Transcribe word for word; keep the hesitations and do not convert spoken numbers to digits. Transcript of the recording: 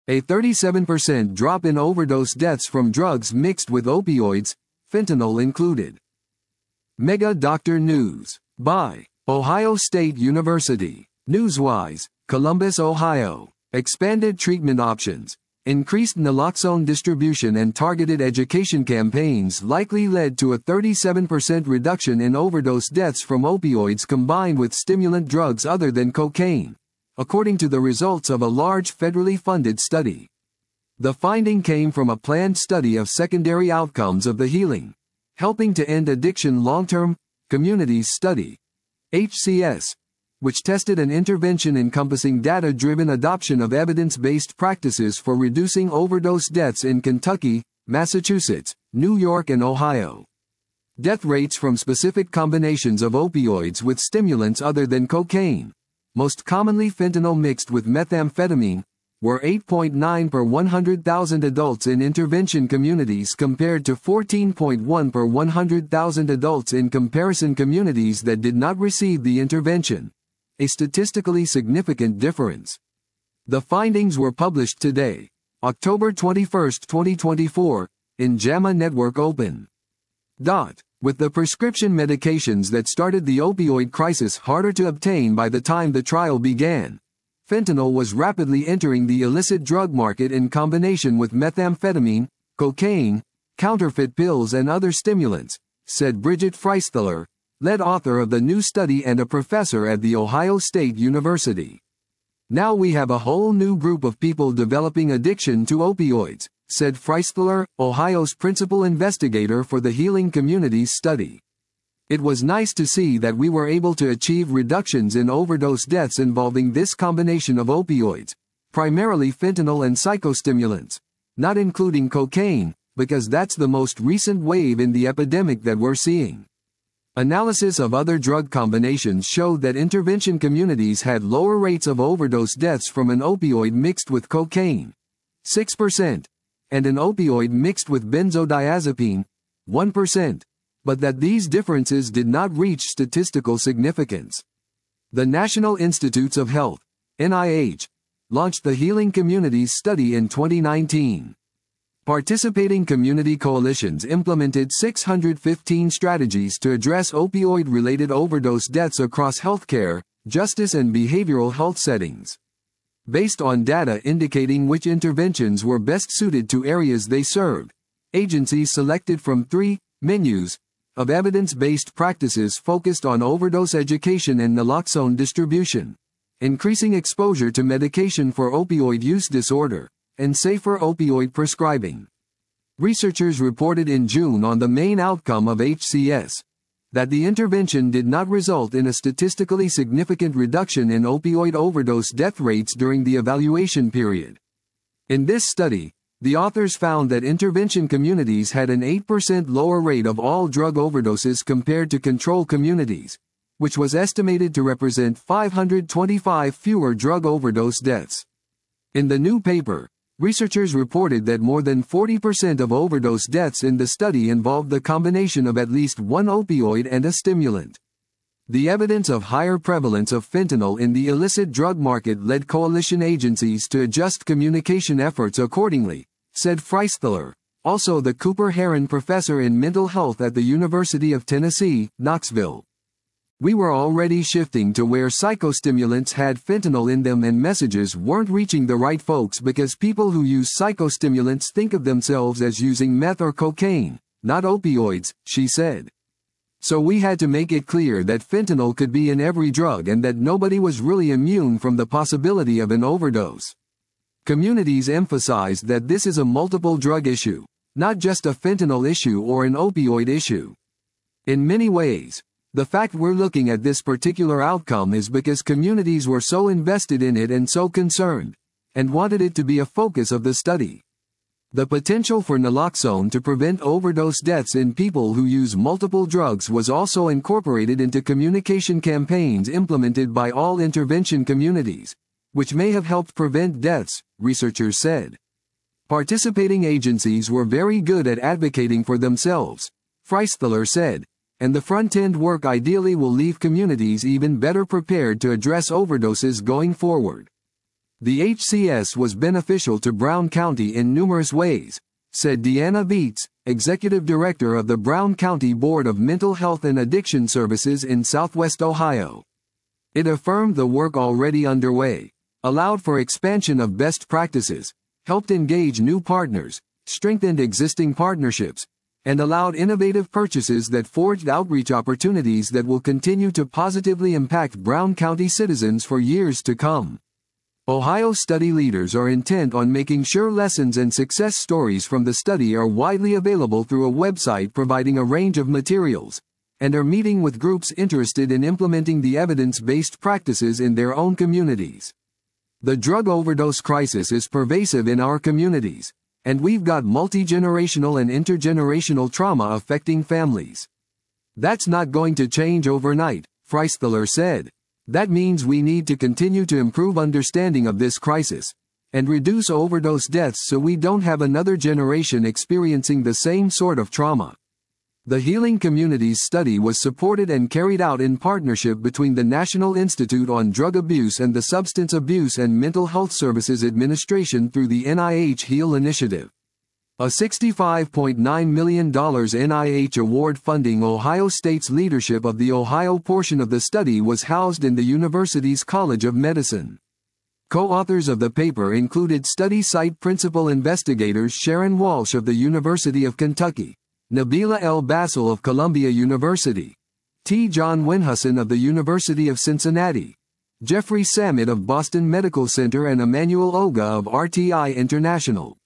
A thirty-seven percent drop in overdose deaths from drugs mixed with opioids, fentanyl included. Mega Doctor News. By Ohio State University. Newswise, Columbus, Ohio. Expanded treatment options. Increased naloxone distribution and targeted education campaigns likely led to a thirty-seven percent reduction in overdose deaths from opioids combined with stimulant drugs other than cocaine, according to the results of a large federally funded study. The finding came from a planned study of secondary outcomes of the Healing, Helping to End Addiction Long-Term Communities Study, H C S, which tested an intervention encompassing data-driven adoption of evidence-based practices for reducing overdose deaths in Kentucky, Massachusetts, New York and Ohio. Death rates from specific combinations of opioids with stimulants other than cocaine, most commonly fentanyl mixed with methamphetamine, were eight point nine per one hundred thousand adults in intervention communities compared to fourteen point one per one hundred thousand adults in comparison communities that did not receive the intervention. A statistically significant difference. The findings were published today, October twenty-first, twenty twenty-four, in JAMA Network Open. Dot. With the prescription medications that started the opioid crisis harder to obtain by the time the trial began, fentanyl was rapidly entering the illicit drug market in combination with methamphetamine, cocaine, counterfeit pills and other stimulants, said Bridget Freistler, lead author of the new study and a professor at The Ohio State University. Now we have a whole new group of people developing addiction to opioids, said Freistler, Ohio's principal investigator for the Healing Communities study. It was nice to see that we were able to achieve reductions in overdose deaths involving this combination of opioids, primarily fentanyl and psychostimulants, not including cocaine, because that's the most recent wave in the epidemic that we're seeing. Analysis of other drug combinations showed that intervention communities had lower rates of overdose deaths from an opioid mixed with cocaine, six percent, and an opioid mixed with benzodiazepine, one percent, but that these differences did not reach statistical significance. The National Institutes of Health, N I H, launched the Healing Communities study in twenty nineteen. Participating community coalitions implemented six hundred fifteen strategies to address opioid-related overdose deaths across healthcare, justice and behavioral health settings. Based on data indicating which interventions were best suited to areas they served, agencies selected from three menus of evidence-based practices focused on overdose education and naloxone distribution, increasing exposure to medication for opioid use disorder, and safer opioid prescribing. Researchers reported in June on the main outcome of H C S, that the intervention did not result in a statistically significant reduction in opioid overdose death rates during the evaluation period. In this study, the authors found that intervention communities had an eight percent lower rate of all drug overdoses compared to control communities, which was estimated to represent five hundred twenty-five fewer drug overdose deaths. In the new paper, researchers reported that more than forty percent of overdose deaths in the study involved the combination of at least one opioid and a stimulant. The evidence of higher prevalence of fentanyl in the illicit drug market led coalition agencies to adjust communication efforts accordingly, said Freistler, also the Cooper Heron professor in mental health at the University of Tennessee, Knoxville. We were already shifting to where psychostimulants had fentanyl in them and messages weren't reaching the right folks because people who use psychostimulants think of themselves as using meth or cocaine, not opioids, she said. So we had to make it clear that fentanyl could be in every drug and that nobody was really immune from the possibility of an overdose. Communities emphasized that this is a multiple drug issue, not just a fentanyl issue or an opioid issue. In many ways, the fact we're looking at this particular outcome is because communities were so invested in it and so concerned, and wanted it to be a focus of the study. The potential for naloxone to prevent overdose deaths in people who use multiple drugs was also incorporated into communication campaigns implemented by all intervention communities, which may have helped prevent deaths, researchers said. Participating agencies were very good at advocating for themselves, Freistler said, and the front-end work ideally will leave communities even better prepared to address overdoses going forward. The H C S was beneficial to Brown County in numerous ways, said Deanna Beets, Executive Director of the Brown County Board of Mental Health and Addiction Services in Southwest Ohio. It affirmed the work already underway, allowed for expansion of best practices, helped engage new partners, strengthened existing partnerships, and allowed innovative purchases that forged outreach opportunities that will continue to positively impact Brown County citizens for years to come. Ohio study leaders are intent on making sure lessons and success stories from the study are widely available through a website providing a range of materials, and are meeting with groups interested in implementing the evidence-based practices in their own communities. The drug overdose crisis is pervasive in our communities, and we've got multi-generational and intergenerational trauma affecting families. That's not going to change overnight, Freistler said. That means we need to continue to improve understanding of this crisis, and reduce overdose deaths so we don't have another generation experiencing the same sort of trauma. The Healing Communities study was supported and carried out in partnership between the National Institute on Drug Abuse and the Substance Abuse and Mental Health Services Administration through the N I H HEAL initiative. A sixty-five point nine million dollars N I H award funding Ohio State's leadership of the Ohio portion of the study was housed in the university's College of Medicine. Co-authors of the paper included study site principal investigators Sharon Walsh of the University of Kentucky, Nabila El Bassel of Columbia University, T. John Winhusson of the University of Cincinnati, Jeffrey Sammet of Boston Medical Center and Emmanuel Oga of R T I International.